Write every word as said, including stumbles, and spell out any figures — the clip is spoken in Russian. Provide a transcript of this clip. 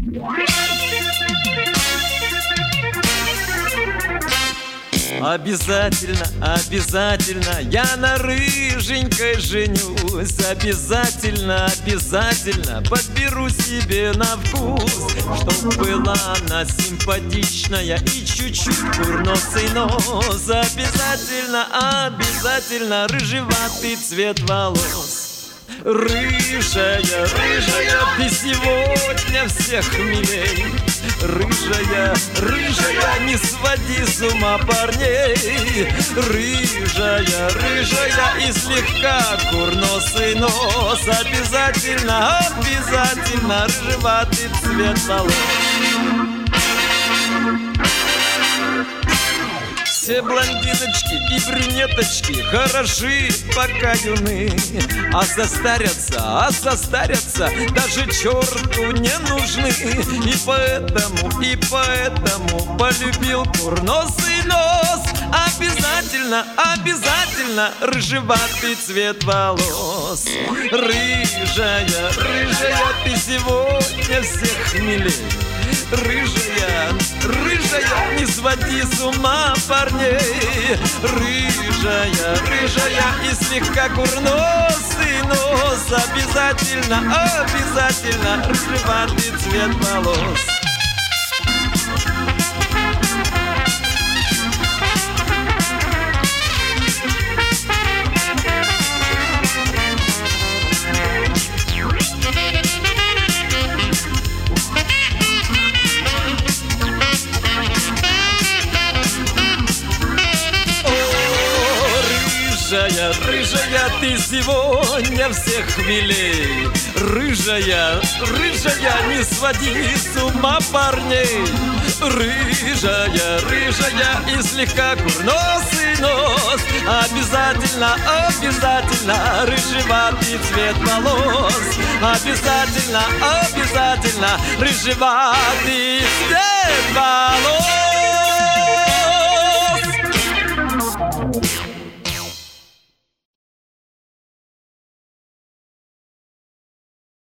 Обязательно, обязательно я на рыженькой женюсь. Обязательно, обязательно подберу себе на вкус, чтоб была она симпатичная и чуть-чуть курносый нос. Обязательно, обязательно рыжеватый цвет волос. Рыжая, рыжая, ты сегодня всех милей. Рыжая, рыжая, не своди с ума парней. Рыжая, рыжая и слегка курносый нос. Обязательно, обязательно рыжеватый цвет волос. Все блондиночки и брюнеточки хороши, пока юны, а состарятся, а состарятся даже черту не нужны. И поэтому, и поэтому полюбил курносый нос. Обязательно, обязательно рыжеватый цвет волос. Рыжая, рыжая, ты сегодня всех милей. Рыжая, рыжая, не своди с ума парней. Рыжая, рыжая и слегка курносый нос. Обязательно, обязательно рыжеватый цвет волос. Рыжая, рыжая, ты сегодня всех милей. Рыжая, рыжая, не своди с ума парней. Рыжая, рыжая и слегка курносый нос. Обязательно, обязательно рыжеватый цвет волос. Обязательно, обязательно рыжеватый цвет волос.